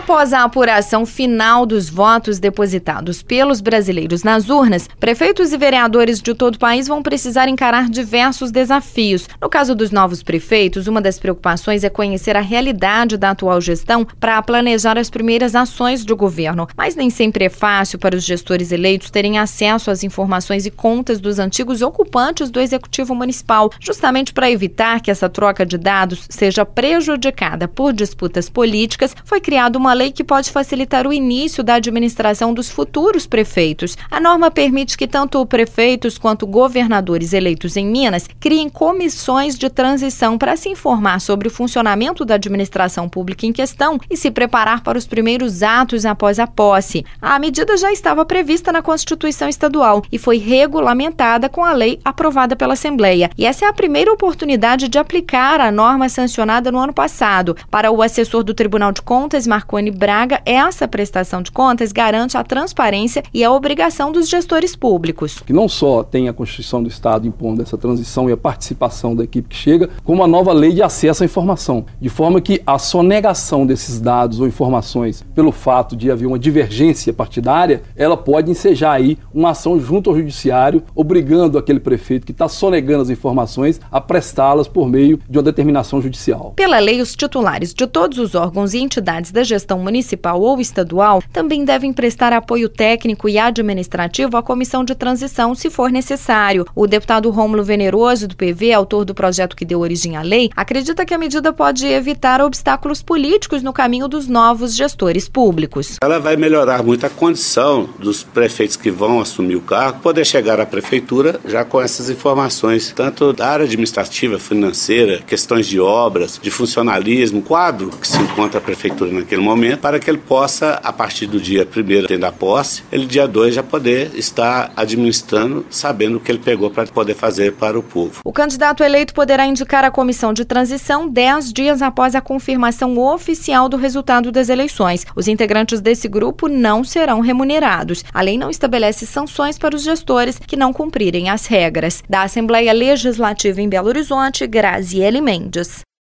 Após a apuração final dos votos depositados pelos brasileiros nas urnas, prefeitos e vereadores de todo o país vão precisar encarar diversos desafios. No caso dos novos prefeitos, uma das preocupações é conhecer a realidade da atual gestão para planejar as primeiras ações do governo. Mas nem sempre é fácil para os gestores eleitos terem acesso às informações e contas dos antigos ocupantes do Executivo Municipal, justamente para evitar que essa troca de dados seja prejudicada por disputas políticas. Foi criada uma lei que pode facilitar o início da administração dos futuros prefeitos. A norma permite que tanto prefeitos quanto governadores eleitos em Minas criem comissões de transição para se informar sobre o funcionamento da administração pública em questão e se preparar para os primeiros atos após a posse. A medida já estava prevista na Constituição Estadual e foi regulamentada com a lei aprovada pela Assembleia. E essa é a primeira oportunidade de aplicar a norma sancionada no ano passado. Para o assessor do Tribunal de Contas, Marconi Braga, essa prestação de contas garante a transparência e a obrigação dos gestores públicos. Que não só tem a Constituição do Estado impondo essa transição e a participação da equipe que chega, como a nova lei de acesso à informação, de forma que a sonegação desses dados ou informações pelo fato de haver uma divergência partidária, ela pode ensejar aí uma ação junto ao judiciário, obrigando aquele prefeito que está sonegando as informações a prestá-las por meio de uma determinação judicial. Pela lei, os titulares de todos os órgãos e entidades da gestão municipal ou estadual também devem prestar apoio técnico e administrativo à comissão de transição, se for necessário. O deputado Rômulo Veneroso, do PV, autor do projeto que deu origem à lei, acredita que a medida pode evitar obstáculos políticos no caminho dos novos gestores públicos. Ela vai melhorar muito a condição dos prefeitos que vão assumir o cargo, poder chegar à prefeitura já com essas informações, tanto da área administrativa, financeira, questões de obras, de funcionalismo, quadro que se encontra a prefeitura naquele momento, para que ele possa, a partir do dia 1º tendo a posse, ele dia 2 já poder estar administrando, sabendo o que ele pegou para poder fazer para o povo. O candidato eleito poderá indicar a comissão de transição 10 dias após a confirmação oficial do resultado das eleições. Os integrantes desse grupo não serão remunerados. A lei não estabelece sanções para os gestores que não cumprirem as regras. Da Assembleia Legislativa em Belo Horizonte, Graziele Mendes.